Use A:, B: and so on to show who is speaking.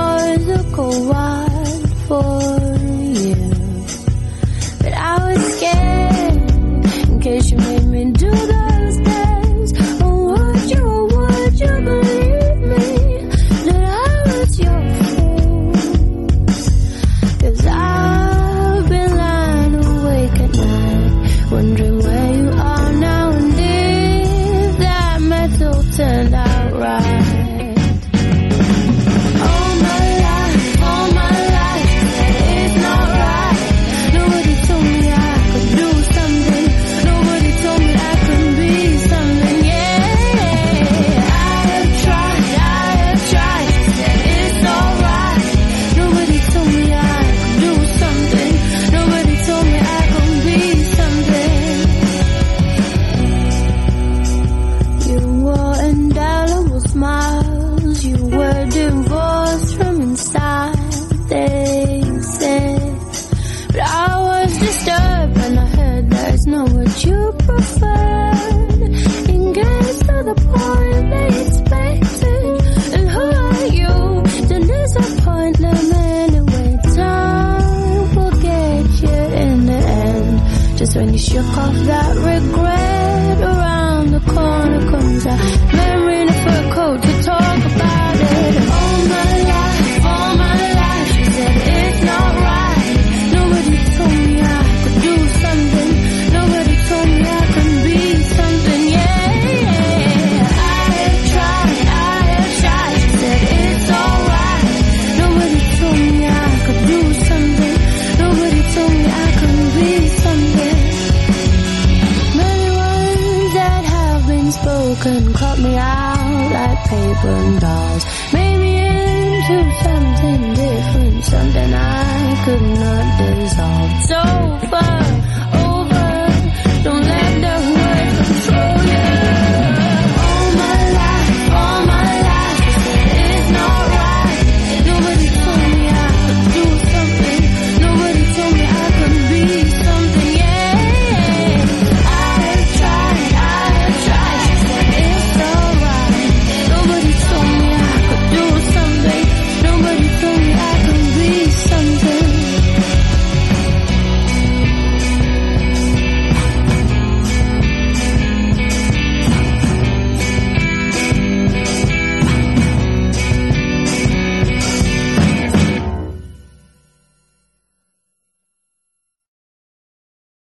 A: stars will go wide for you. But I was scared in case you made me do those things. Or would you believe me that I was your fool? 'Cause I've been lying awake at night, wondering where you are now and if that metal turned out right. When you shook off that regret, around the corner comes a memory in a fur coat to talk about it. All my life, she said it's not right. Nobody told me I could do something. Nobody told me I could be something. Yeah, I have tried. She said it's alright. Nobody told me I could do something. Nobody told me I could be something. Spoken, cut me out like paper and dolls, made me into something different, something I could not dissolve. So far